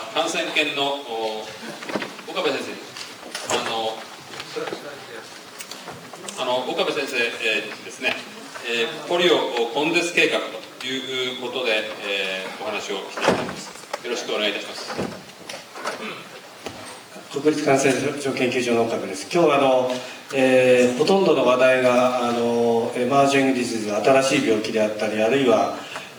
感染研の岡部先生、岡部先生ですね、ポリオ根絶計画ということで、お話をしていただきます。よろしくお願いいたします。 国立感染症研究所の岡部です。今日はほとんどの話題がエマージングディジーズ、新しい病気であったり、あるいは、知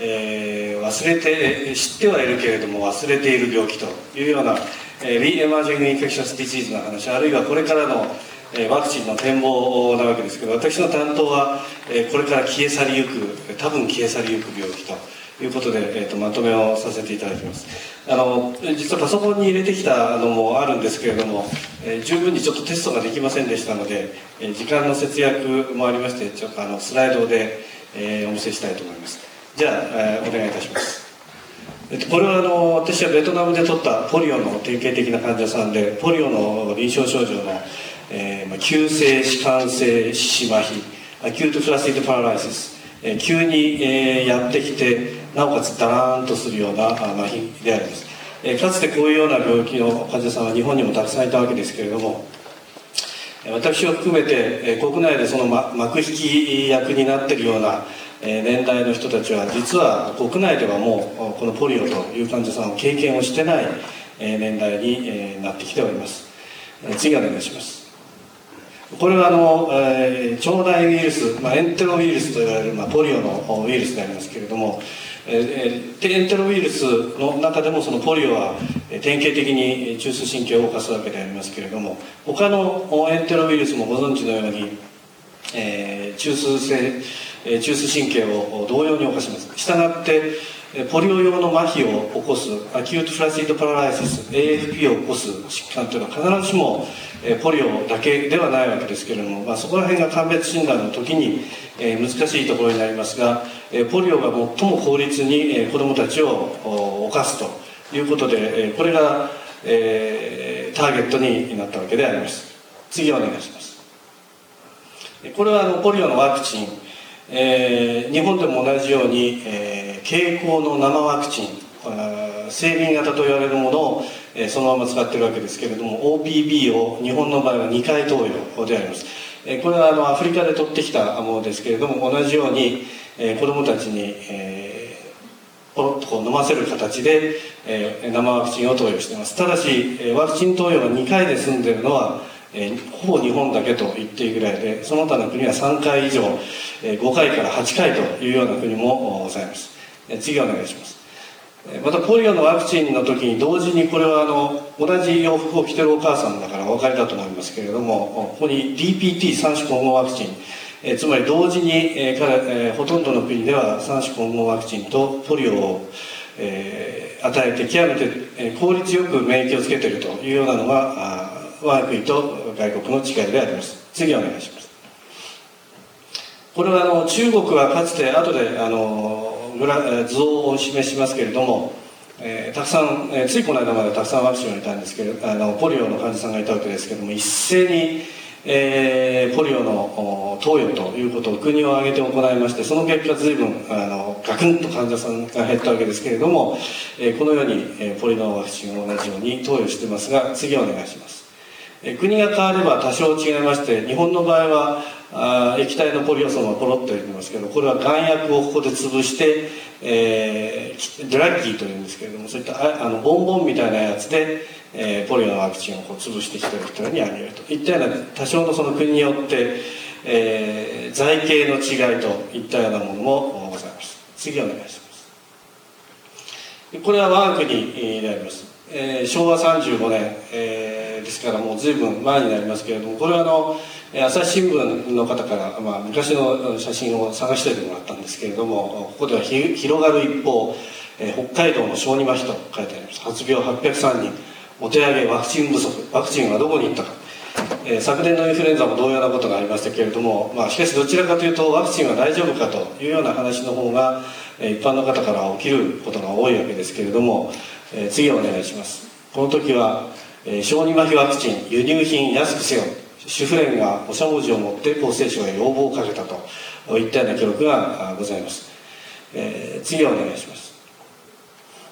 ってはいるけれども忘れている病気というような、リエマージングインフェクショスディジーズの話、あるいはこれからのワクチンの展望なわけですけど、私の担当はこれから消え去りゆく、多分消え去りゆく病気ということで、まとめをさせていただきます。実はパソコンに入れてきたのもあるんですけれども、十分にちょっとテストができませんでしたので、時間の節約もありまして、ちょっとスライドで、お見せしたいと思います。じゃあ、お願いいたします。これは私はベトナムで取ったポリオの典型的な患者さんで、ポリオの臨床症状の、急性弛緩性四肢麻痺、アキュートフラシッドパラライシス、急に、やってきて、なおかつダラーンとするような麻痺であります。かつてこういうような病気の患者さんは日本にもたくさんいたわけですけれども、私を含めて国内でその幕引き役になっているような年代の人たちは、実は国内ではもうこのポリオという患者さんを経験をしてない年代になってきております。次お願いします。これは腸内ウイルス、エンテロウイルスといわれる、ポリオのウイルスでありますけれども、エンテロウイルスの中でもそのポリオは典型的に中枢神経を動かすわけでありますけれども、他のエンテロウイルスもご存知のように、中枢神経を同様に動かします。したがってポリオ用の麻痺を起こすアキュートフラシッドパラライシス AFP を起こす疾患というのは必ずしもポリオだけではないわけですけれども、そこら辺が鑑別診断の時に難しいところになりますが、ポリオが最も効率に子どもたちを犯すということで、これがターゲットになったわけであります。次お願いします。これはポリオのワクチン、日本でも同じように、経口の生ワクチン、成分型と言われるものを、そのまま使っているわけですけれども、 OPB を日本の場合は2回投与であります。これはアフリカで取ってきたものですけれども、同じように、子どもたちに、ポロッと飲ませる形で、生ワクチンを投与しています。ただしワクチン投与が2回で済んでいるのはほぼ日本だけと言っていいぐらいで、その他の国は3回以上、5回から8回というような国もございます。次お願いします。またポリオのワクチンの時に同時に、これは同じ洋服を着てるお母さんだからお分かりだと思いますけれども、ここに DPT 三種混合ワクチン、つまり同時に、ほとんどの国では三種混合ワクチンとポリオを、与えて極めて、効率よく免疫をつけているというようなのが我が国と外国の違いであります。次お願いします。これは中国はかつて、後で図をお示しますけれども、たくさん、ついこの間までたくさんワクチンを入れたんですけど、ポリオの患者さんがいたわけですけれども、一斉に、ポリオの投与ということを国を挙げて行いまして、その結果随分ガクンと患者さんが減ったわけですけれども、このようにポリオのワクチンを同じように投与していますが、次お願いします。国が変われば多少違いまして、日本の場合は液体のポリオソンはポロッと入れてますけど、これは丸薬をここで潰して、ドラッキーというんですけれども、そういったボンボンみたいなやつで、ポリオのワクチンをこう潰してきている人にあげるといったような、多少のその国によって、剤系の違いといったようなものもございます。次お願いします。これは我が国であります。昭和35年、ですからもう随分前になりますけれども、これは朝日新聞の方から、昔の写真を探しておいてもらったんですけれども、ここでは広がる一方、北海道の小児麻痺と書いてあります。発病803人、お手上げワクチン不足、ワクチンはどこに行ったか。昨年のインフルエンザも同様なことがありましたけれども、しかしどちらかというとワクチンは大丈夫かというような話の方が一般の方から起きることが多いわけですけれども、次お願いします。この時は小児麻痺ワクチン輸入品安くせよ、主婦連がおしゃもじを持って厚生省へ要望をかけたといったような記録がございます。次お願いします。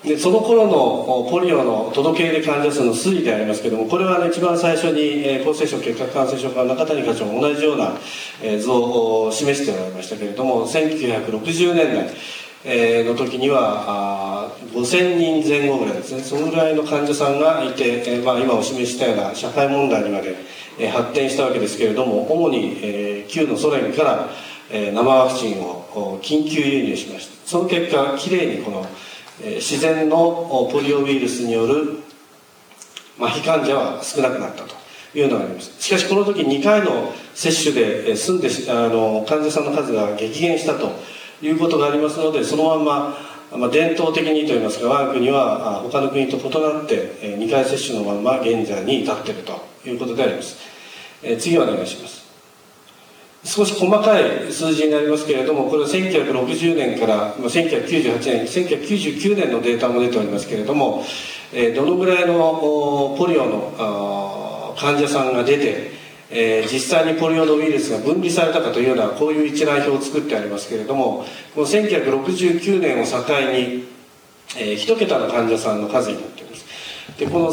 でその頃のポリオの届け入れ患者数の推移でありますけれども、これは、一番最初に厚生省結核感染症科の中谷課長も同じような図を示しておられましたけれども、1960年代の時には5000人前後ぐらいですね、そのぐらいの患者さんがいて、今お示ししたような社会問題にまで発展したわけですけれども、主に旧のソ連から生ワクチンを緊急輸入しました。その結果、きれいにこの自然のポリオウイルスによる麻痺患者は少なくなったというのがあります。しかしこの時2回の接種で患者さんの数が激減したということがありますので、そのまま、伝統的にといいますか、我が国は他の国と異なって2回接種のまま現在に至っているということであります。次お願いします。少し細かい数字になりますけれども、これは1960年から1998年、1999年のデータも出ておりますけれども、どのぐらいのポリオの患者さんが出て、実際にポリオのウイルスが分離されたかというような、こういう一覧表を作ってありますけれども、この1969年を境に、1桁の患者さんの数になっています。でこの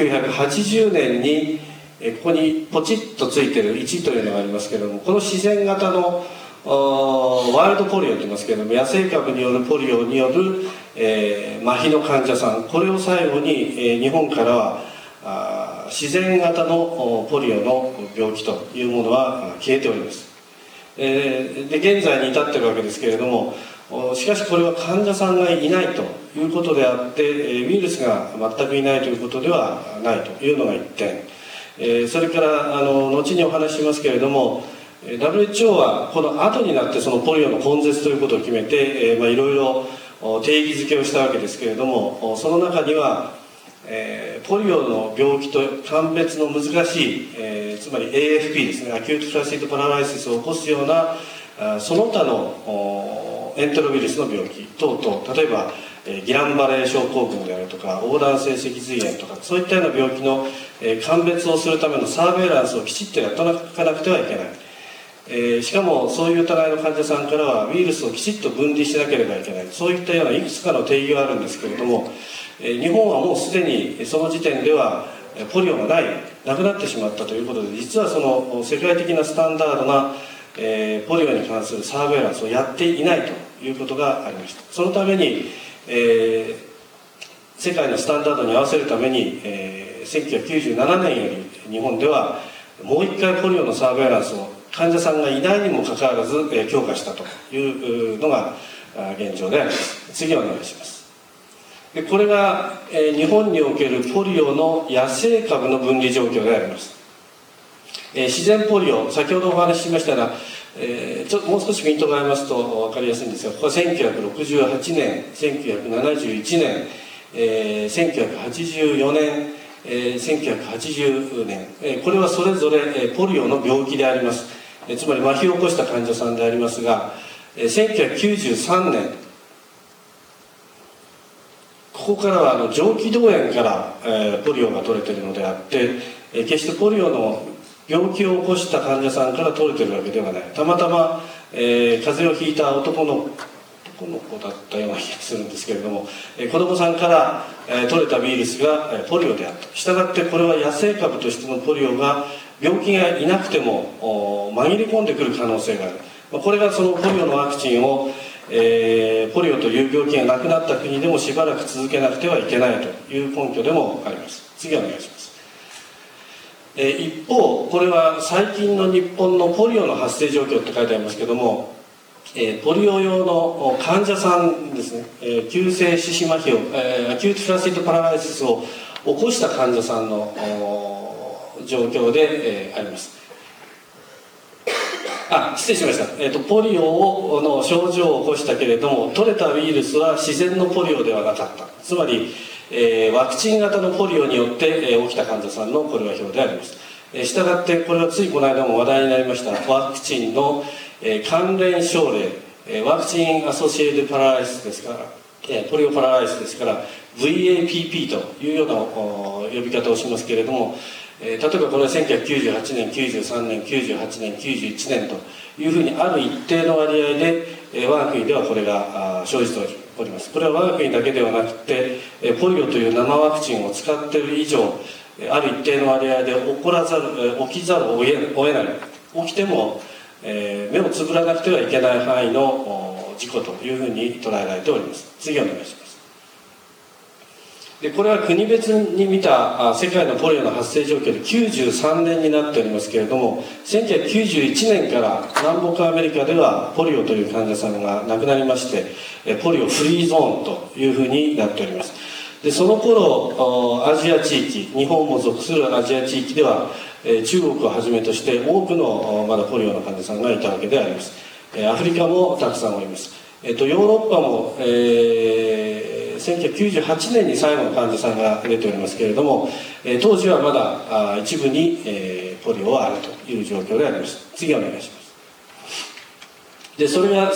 1980年にここにポチッとついている1というのがありますけれども、この自然型のワイルドポリオといいますけれども、野生株によるポリオによる、麻痺の患者さん、これを最後に、日本からは自然型のポリオの病気というものは消えております。で現在に至っているわけですけれども、しかしこれは患者さんがいないということであって、ウイルスが全くいないということではないというのが1点。それから後にお話ししますけれども、 WHO はこの後になってそのポリオの根絶ということを決めて、いろいろ定義づけをしたわけですけれども、その中には、ポリオの病気と鑑別の難しい、つまり AFP ですね、アキュートフラシッドパラライシスを起こすようなその他のエンテロウイルスの病気等々、例えばギランバレー症候群であるとか横断性脊髄炎とか、そういったような病気の鑑別をするためのサーベイランスをきちっとやっておかなくてはいけない。しかもそういう疑いの患者さんからはウイルスをきちっと分離しなければいけない、そういったようないくつかの定義があるんですけれども、日本はもうすでにその時点ではポリオがなくなってしまったということで、実はその世界的なスタンダードなポリオに関するサーベイランスをやっていないということがありました。そのために、世界のスタンダードに合わせるために、1997年より日本ではもう一回ポリオのサーベイランスを患者さんがいないにもかかわらず強化したというのが現状であります。次お願いします。でこれが日本におけるポリオの野生株の分離状況であります。自然ポリオ、先ほどお話ししましたが、もう少しピントが合いますと分かりやすいんですが、ここは1968年、1971年、1984年、1980年、これはそれぞれポリオの病気であります。つまり麻痺を起こした患者さんでありますが、1993年、ここからは上気道炎から、ポリオが取れているのであって、決してポリオの病気を起こした患者さんから取れているわけではない。たまたま、風邪をひいた男の子だったような気がするんですけれども、子供さんから、取れたウイルスがポリオであった。したがってこれは野生株としてのポリオが病気がいなくても紛れ込んでくる可能性がある。これがそのポリオのワクチンを、ポリオという病気がなくなった国でもしばらく続けなくてはいけないという根拠でもあります。次お願いします。一方、これは最近の日本のポリオの発生状況って書いてありますけども、ポリオ用の患者さんですね、急性四肢麻痺を、アキュートフラシッドパラライシスを起こした患者さんの状況で、あります。失礼しました。ポリオの症状を起こしたけれども、取れたウイルスは自然のポリオではなかった。つまり、ワクチン型のポリオによって、起きた患者さんのこれは表であります。したがってこれはついこの間も話題になりましたワクチンの、関連症例、ワクチンアソシエイテッドパラライシスですから、ポリオパラライシスですから VAPP というような呼び方をしますけれども、例えばこれは1998年、93年、98年、91年というふうにある一定の割合で、我が国ではこれが生じており、 おります。これは我が国だけではなくて、ポリオという生ワクチンを使っている以上、ある一定の割合で起きざるを得ない、起きても、目をつぶらなくてはいけない範囲の事故というふうに捉えられております。次お願いします。でこれは国別に見た世界のポリオの発生状況で93年になっておりますけれども、1991年から南北アメリカではポリオという患者さんが亡くなりまして、ポリオフリーゾーンというふうになっております。でその頃アジア地域、日本も属するアジア地域では中国をはじめとして多くのまだポリオの患者さんがいたわけであります。アフリカもたくさんおります。ヨーロッパも、1998年に最後の患者さんが出ておりますけれども、当時はまだ一部に、ポリオはあるという状況であります。次お願いします。でそれが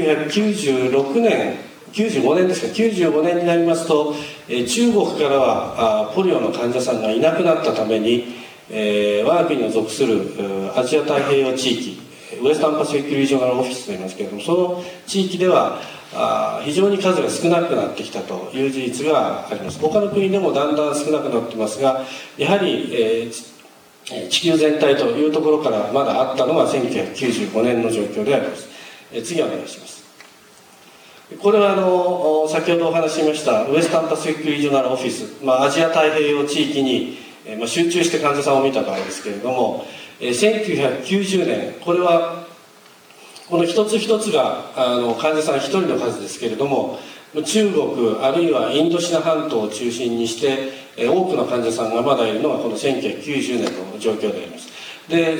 1996年95年ですか、95年になりますと、中国からはポリオの患者さんがいなくなったために、我が国の属するアジア太平洋地域、ウエスタンパシフィックリージョナルオフィスといいますけれども、その地域では非常に数が少なくなってきたという事実があります。他の国でもだんだん少なくなってますが、やはり、地球全体というところからまだあったのが1995年の状況であります。次お願いします。これは先ほどお話ししましたウエスタンパシフィックリージョナルオフィス、アジア太平洋地域に集中して患者さんを見た場合ですけれども、1990年、これはこの一つ一つが患者さん1人の数ですけれども、中国あるいはインドシナ半島を中心にして多くの患者さんがまだいるのがこの1990年の状況であります。で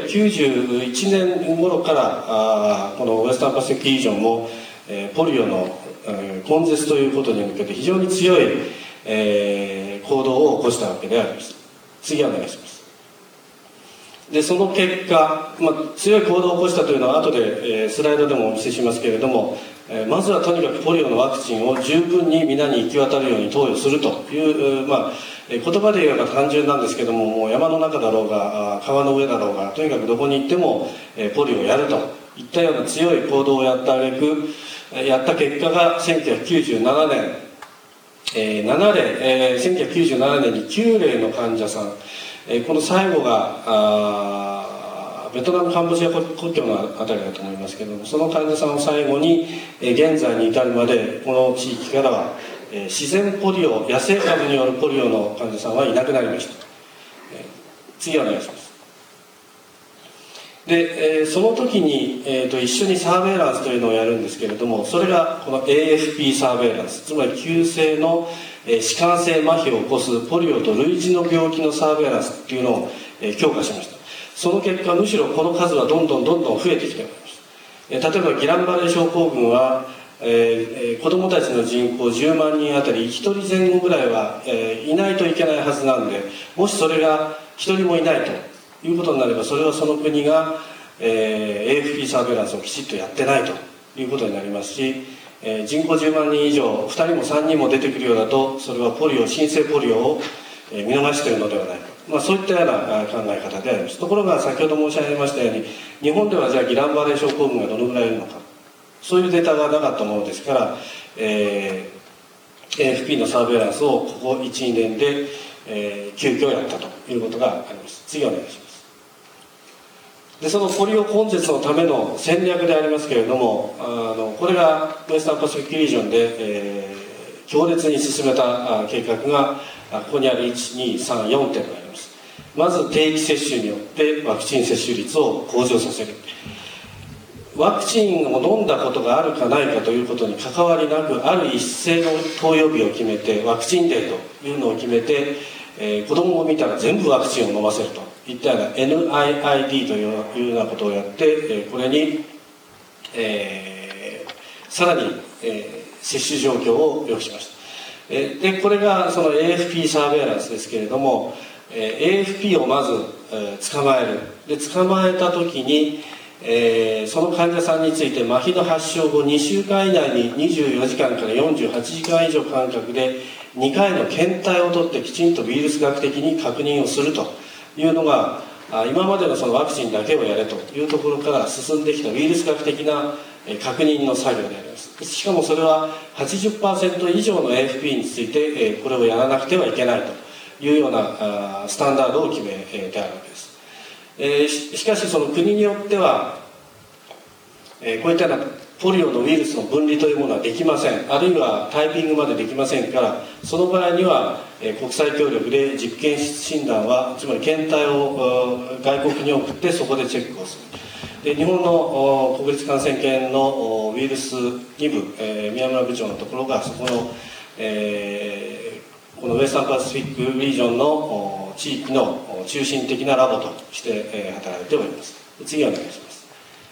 1991年頃からこのウエスタンパシフィックリージョンもポリオの根絶ということに向けて非常に強い行動を起こしたわけであります。次お願いします。でその結果、強い行動を起こしたというのは後でスライドでもお見せしますけれども、まずはとにかくポリオのワクチンを十分に皆に行き渡るように投与するという、言葉で言えば単純なんですけども、もう山の中だろうが川の上だろうがとにかくどこに行ってもポリオをやるといったような強い行動をやった結果が1997年1997年に9例の患者さん、この最後がベトナムカンボジア国境のあたりだと思いますけども、その患者さんを最後に現在に至るまでこの地域からは自然ポリオ、野生株によるポリオの患者さんはいなくなりました。次お願いします。でその時に、一緒にサーベイランスというのをやるんですけれども、それがこの AFP サーベイランス、つまり急性の弛緩性麻痺を起こすポリオと類似の病気のサーベイランスっていうのを強化しました。その結果むしろこの数はどんどん増えてきております。例えばギランバレー症候群は、子どもたちの人口10万人あたり1人前後ぐらいは、いないといけないはずなんで、もしそれが1人もいないということになれば、それはその国が、AFP サーベイランスをきちっとやってないということになりますし、人口10万人以上2人も3人も出てくるようだと、それは新生ポリオを見逃しているのではないか、そういったような考え方であります。ところが先ほど申し上げましたように、日本ではじゃあギランバレー症候群がどのぐらいいるのか、そういうデータがなかったものですから、AFP のサーベイランスをここ 1,2 年で、急遽やったということがあります。次お願いします。でそのポリオ根絶のための戦略でありますけれども、これがウエスタンパシフィックリージョンで、強烈に進めた計画がここにある1234点があります。まず定期接種によってワクチン接種率を向上させる。ワクチンを飲んだことがあるかないかということに関わりなく、ある一斉の投与日を決めて、ワクチンデーというのを決めて、子供を見たら全部ワクチンを飲ませるといったような NIID というようなことをやって、これに、さらに、接種状況を良くしました。でこれがその AFP サーベイランスですけれども、AFP をまず、捕まえる。で捕まえた時に、その患者さんについて麻痺の発症後2週間以内に24時間から48時間以上間隔で2回の検体を取ってきちんとウイルス学的に確認をするというのが、 今までのそのワクチンだけをやれというところから進んできたウイルス学的な確認の作業であります。しかもそれは 80% 以上の AFP についてこれをやらなくてはいけないというようなスタンダードを決めてあるわけです。しかしその国によってはこういったようなポリオのウイルスの分離というものはできません。あるいはタイピングまでできませんから、その場合には国際協力で実験室診断は、つまり検体を外国に送ってそこでチェックをする。で日本の国立感染研のウイルス2部、宮村部長のところがそこの、このウェスタンパシフィックリージョンの地域の中心的なラボとして働いております。次お願いします。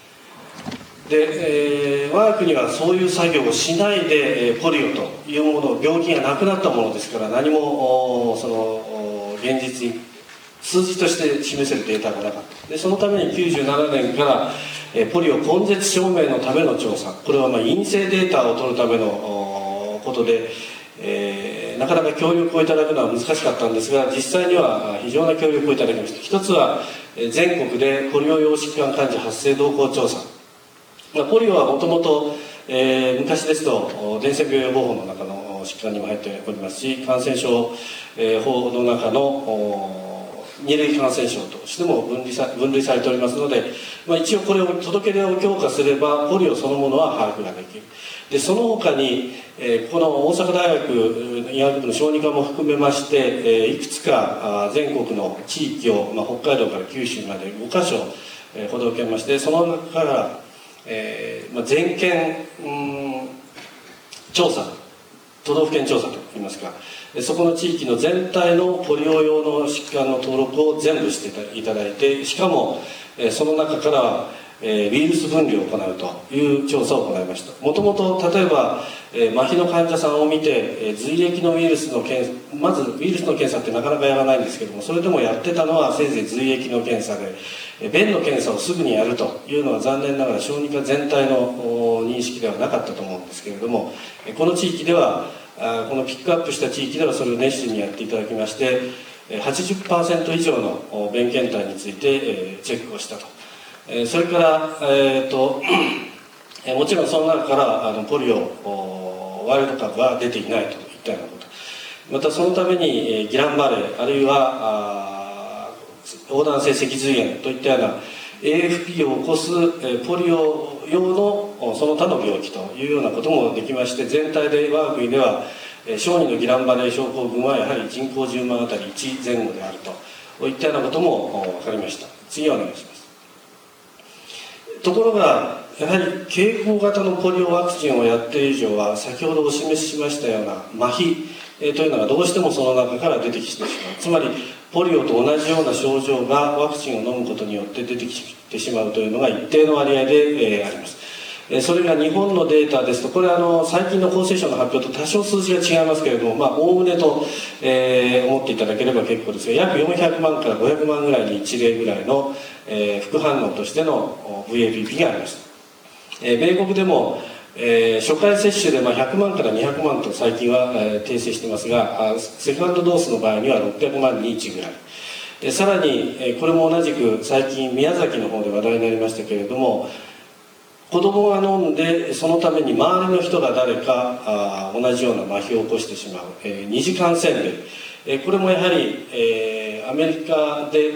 で我が国はそういう作業をしないでポリオというもの、病気がなくなったものですから、何もその現実に数字として示せるデータがなかった。でそのために97年からポリオ根絶証明のための調査、これは陰性データを取るためのことで、なかなか協力をいただくのは難しかったんですが、実際には非常な協力をいただきました。一つは全国でポリオ様疾患患者発生動向調査。ポリオはもともと昔ですと伝染病予防法の中の疾患にも入っておりますし、感染症法の中の2類感染症としても分類されておりますので、一応これを届け出を強化すればポリオそのものは把握ができる。でその他にこの大阪大学医学部の小児科も含めましていくつか全国の地域を、北海道から九州まで5カ所ほど受けまして、その中から全県調査、都道府県調査といいますか、そこの地域の全体のポリオ用の疾患の登録を全部していただいて、しかもその中からウイルス分離を行うという調査を行いました。もともと例えば麻痺の患者さんを見て髄液のウイルスのまずウイルスの検査ってなかなかやらないんですけども、それでもやってたのはせいぜい髄液の検査で、便の検査をすぐにやるというのは残念ながら小児科全体の認識ではなかったと思うんですけれども、この地域ではこのピックアップした地域ではそれを熱心にやっていただきまして、80% 以上の便検体についてチェックをしたと。それからもちろんその中からポリオワイルド株は出ていないといったようなこと、またそのためにギラン・バレーあるいは横断性脊髄炎といったような AFP を起こすポリオ用のその他の病気というようなこともできまして、全体で我が国では小児のギラン・バレー症候群はやはり人口10万あたり1前後であるといったようなことも分かりました。次お願いします。ところがやはり経口型のポリオワクチンをやっている以上は、先ほどお示ししましたような麻痺というのがどうしてもその中から出てきてしまう。つまりポリオと同じような症状がワクチンを飲むことによって出てきてしまうというのが一定の割合であります。それが日本のデータですと、これは最近の厚生省の発表と多少数字が違いますけれども、おおむねと、思っていただければ結構ですが、約400万から500万ぐらいに1例ぐらいの、副反応としての VAPP がありました。米国でも、初回接種で100万から200万と最近は、訂正してますが、セカンドドースの場合には600万に1ぐらい。さらに、これも同じく最近宮崎の方で話題になりましたけれども、子供が飲んでそのために周りの人が誰か同じような麻痺を起こしてしまう、二次感染例、これもやはり、アメリカで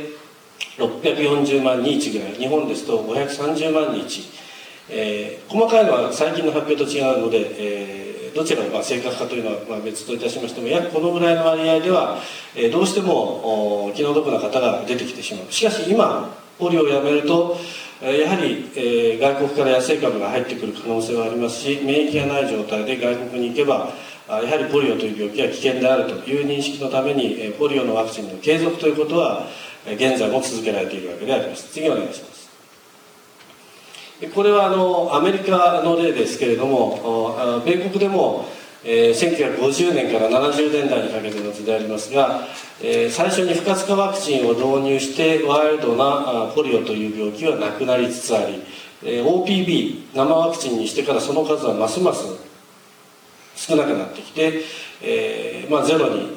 640万に1ぐらい、日本ですと530万に1、細かいのは最近の発表と違うので、どちらが正確かというのは別といたしましても、約このぐらいの割合では、どうしても気の毒な方が出てきてしまう。しかし今ポリオをやめるとやはり、外国から野生株が入ってくる可能性はありますし、免疫がない状態で外国に行けばやはりポリオという病気は危険であるという認識のためにポリオのワクチンの継続ということは現在も続けられているわけであります。次お願いします。これはアメリカの例ですけれども、米国でも1950年から70年代にかけての図でありますが、最初に不活化ワクチンを導入してワイルドなポリオという病気はなくなりつつあり、OPV 生ワクチンにしてからその数はますます少なくなってきて、ゼロに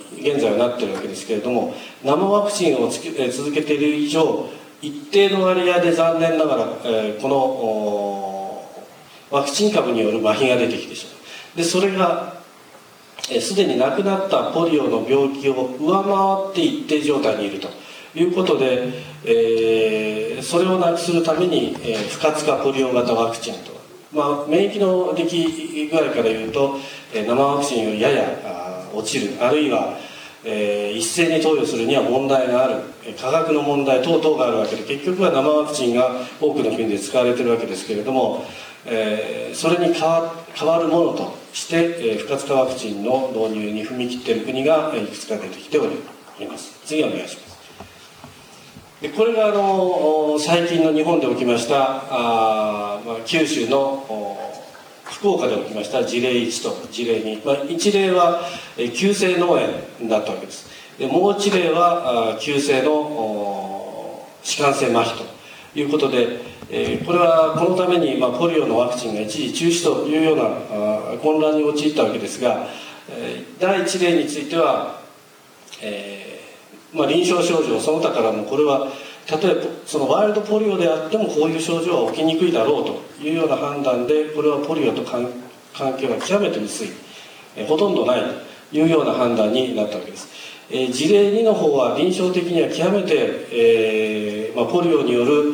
現在はなっているわけですけれども、生ワクチンを続けている以上、一定の割合で残念ながら、このワクチン株による麻痺が出てきてしまう。でそれがすでに亡くなったポリオの病気を上回って一定状態にいるということで、それをなくするために、不活化ポリオ型ワクチンと、免疫の出来具合から言うと、生ワクチンよりやや落ちる、あるいは、一斉に投与するには問題がある、価格の問題等々があるわけで、結局は生ワクチンが多くの国で使われているわけですけれども、それに変わるものとして、不活化ワクチンの導入に踏み切っている国がいくつか出てきております。次お願いします。でこれが最近の日本で起きました九州の福岡で起きました事例1と事例2、1例は急性脳炎だったわけです。でもう1例は急性の弛緩性麻痺ということで、これはこのためにポリオのワクチンが一時中止というような混乱に陥ったわけですが、第1例については、臨床症状その他からも、これは例えばそのワイルドポリオであってもこういう症状は起きにくいだろうというような判断で、これはポリオと関係は極めて薄い、ほとんどないというような判断になったわけです。事例2の方は臨床的には極めて、ポリオによる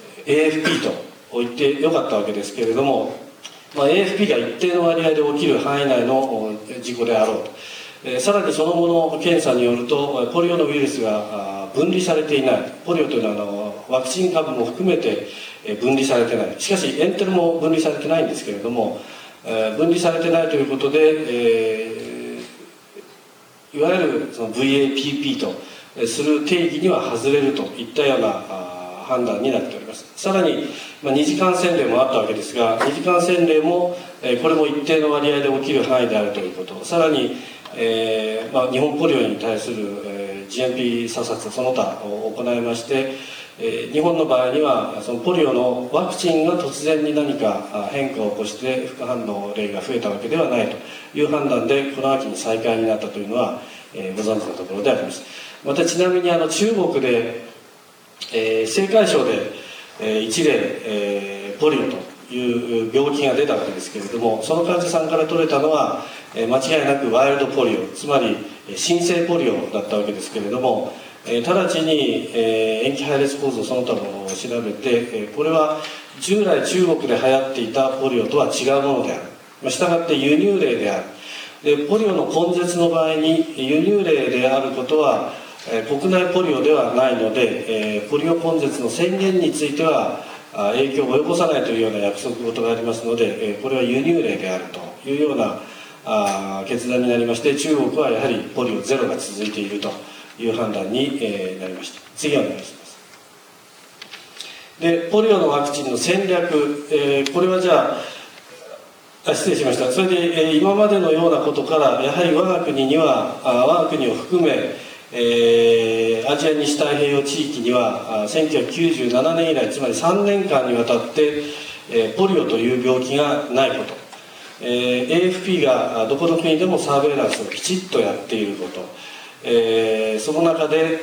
AFP と言ってよかったわけですけれども、AFP が一定の割合で起きる範囲内の事故であろうと。さらにその後の検査によると、ポリオのウイルスが分離されていない。ポリオというのはワクチン株も含めて分離されてない。しかしエンテルも分離されてないんですけれども、分離されてないということで、いわゆるその VAPP とする定義には外れるといったような判断になっております。さらに、二次感染例もあったわけですが、二次感染例もこれも一定の割合で起きる範囲であるということ、さらに日本ポリオに対する、GMP 査察その他を行いまして、日本の場合にはそのポリオのワクチンが突然に何か変化を起こして副反応例が増えたわけではないという判断で、この秋に再開になったというのは、ご存知のところであります。またちなみに中国で、青海省で、一例、ポリオという病気が出たわけですけれども、その患者さんから取れたのは間違いなくワイルドポリオ、つまり新生ポリオだったわけですけれども、直ちに塩基配列構造その他のものを調べて、これは従来中国で流行っていたポリオとは違うものである、したがって輸入例である。でポリオの根絶の場合に輸入例であることは国内ポリオではないので、ポリオ根絶の宣言については影響を及ぼさないというような約束事がありますので、これは輸入例であるというような決断になりまして、中国はやはりポリオゼロが続いているという判断になりました。次お願いします。でポリオのワクチンの戦略、これはじゃあ失礼しました。それで、今までのようなことからやはり我が国を含めアジア西太平洋地域には1997年以来、つまり3年間にわたってポリオという病気がないこと、AFP がどこの国でもサーベイランスをきちっとやっていること、その中で、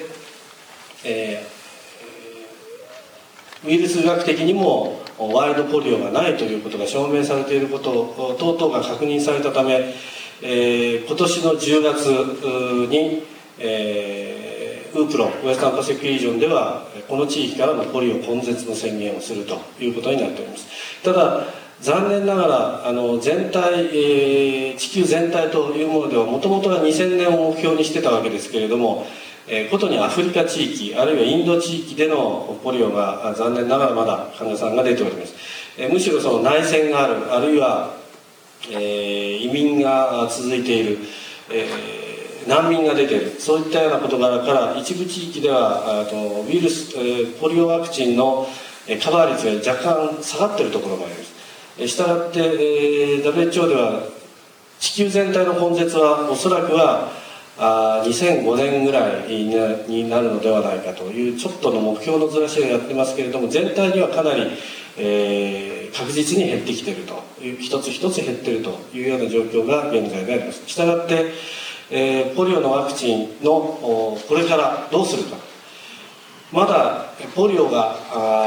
ウイルス学的にもワイルドポリオがないということが証明されていること等々が確認されたため、今年の10月にウープロウエスタンパシフィックリージョンではこの地域からのポリオ根絶の宣言をするということになっております。ただ残念ながら全体、地球全体というものではもともとは2000年を目標にしてたわけですけれども、ことにアフリカ地域あるいはインド地域でのポリオが残念ながらまだ患者さんが出ております。むしろその内戦がある、あるいは、移民が続いている、難民が出ている、そういったような事柄から一部地域ではウイルス、ポリオワクチンのカバー率が若干下がっているところもあります。したがって、WHO では地球全体の根絶はおそらくは2005年ぐらいになるのではないかというちょっとの目標のずらしをやってますけれども、全体にはかなり、確実に減ってきているという、一つ一つ減っているというような状況が現在であります。したがってポリオのワクチンのこれからどうするか。まだポリオが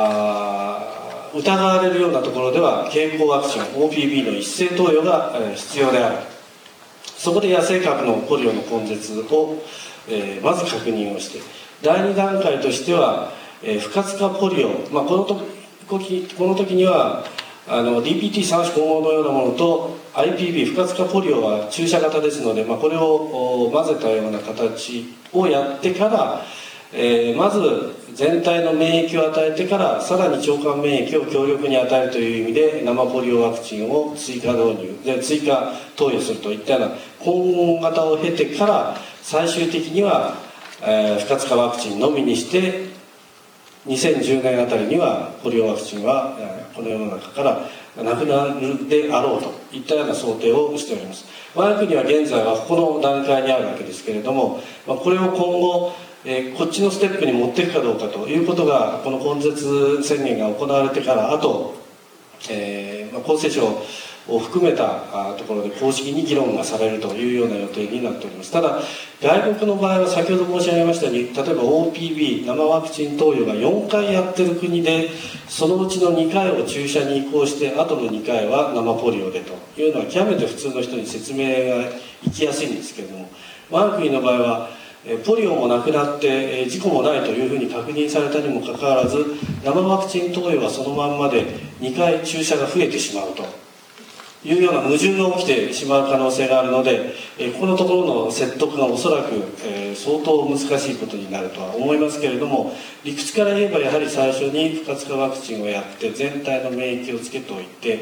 疑われるようなところでは経口ワクチン OPV の一斉投与が必要である。そこで野生株のポリオの根絶をまず確認をして、第2段階としては不活化ポリオ、この時にはDPT3 種混合のようなものと IPV 不活化ポリオは注射型ですので、これを混ぜたような形をやってから、まず全体の免疫を与えてからさらに腸管免疫を強力に与えるという意味で生ポリオワクチンを追加導入で追加投与するといったような混合型を経てから最終的には、不活化ワクチンのみにして2010年あたりにはポリオワクチンはこの世の中からなくなるであろうといったような想定をしております。我が国は現在はこの段階にあるわけですけれども、これを今後こっちのステップに持っていくかどうかということがこの根絶宣言が行われてからあと、厚生省を含めたところで公式に議論がされるというような予定になっております。ただ外国の場合は先ほど申し上げましたように、例えば OPV 生ワクチン投与が4回やってる国でそのうちの2回を注射に移行してあとの2回は生ポリオでというのは極めて普通の人に説明がいきやすいんですけれども、我が国の場合はポリオもなくなって事故もないというふうに確認されたにもかかわらず生ワクチン投与はそのまんまで2回注射が増えてしまうというような矛盾が起きてしまう可能性があるので、ここのところの説得がおそらく相当難しいことになるとは思いますけれども、理屈から言えばやはり最初に不活化ワクチンをやって全体の免疫をつけておいて、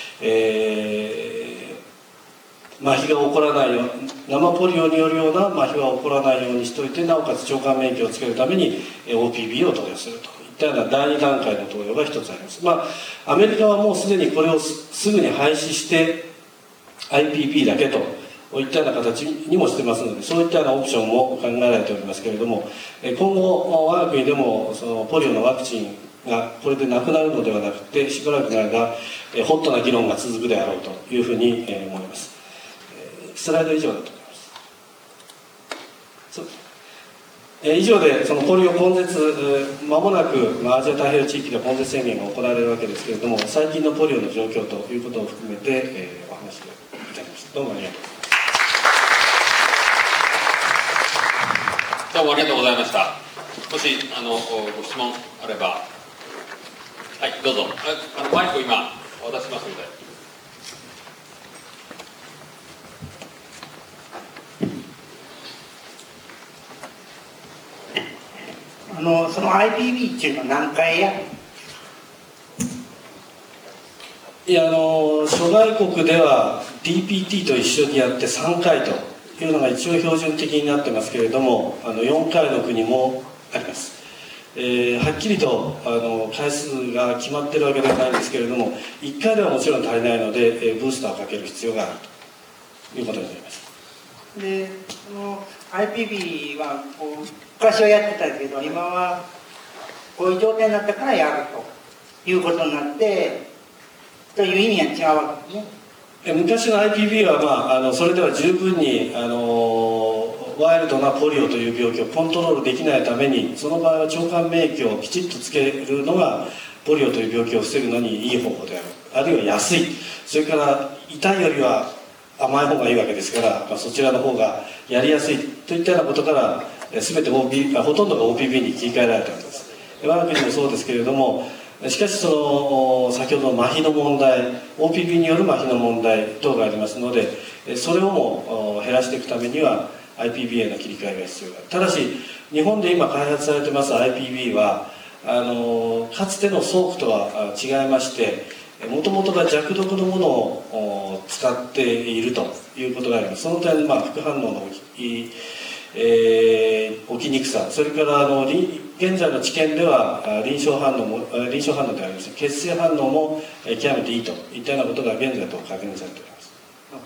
麻痺が起こらないよう生ポリオによるような麻痺は起こらないようにしておいて、なおかつ腸管免疫をつけるために OPV を投与するといったような第2段階の投与が一つあります。アメリカはもうすでにこれをすぐに廃止して IPV だけといったような形にもしてますので、そういったようなオプションも考えられておりますけれども、今後我が国でもそのポリオのワクチンがこれでなくなるのではなくて、しばらくの間ホットな議論が続くであろうというふうに思います。スライド以上だと思います。以上でそのポリオ根絶、間もなくアジア太平洋地域で根絶宣言が行われるわけですけれども、最近のポリオの状況ということを含めて、お話をいただきました。どうもありがとうございます。 どうもありがとうございました。もしご質問あれば、はい、どうぞ。マイクを今渡しますので。 その IPV っていうのは何回やる？ いや諸外国では DPT と一緒にやって3回というのが一応標準的になってますけれども、4回の国もあります。はっきりと回数が決まってるわけではないんですけれども、1回ではもちろん足りないので、ブースターをかける必要があるということになります。 でその IPV は昔はやってたけど今はこういう状態になったからやるということになってという意味は違うわけですね。 昔の IPV は、それでは十分にワイルドなポリオという病気をコントロールできないために、その場合は腸管免疫をきちっとつけるのがポリオという病気を防ぐのにいい方法である、あるいは安い、それから痛いよりは甘い方がいいわけですから、そちらの方がやりやすいといったようなことから全てほとんどが OPV に切り替えられたわけです。我が国もそうですけれども、しかし先ほどの麻痺の問題 OPV による麻痺の問題等がありますので、それをも減らしていくためには IPV への切り替えが必要だ。ただし日本で今開発されてます IPV はかつてのソークとは違いまして、もともとが弱毒のものを使っているということがあります。その点、副反応の起きにくさ、それから現在の治験では臨床反応であります血清反応も極めていいといったようなことが現在と確認されております。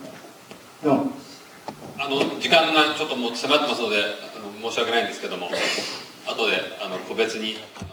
時間がちょっともう迫ってますので申し訳ないんですけども、後で個別に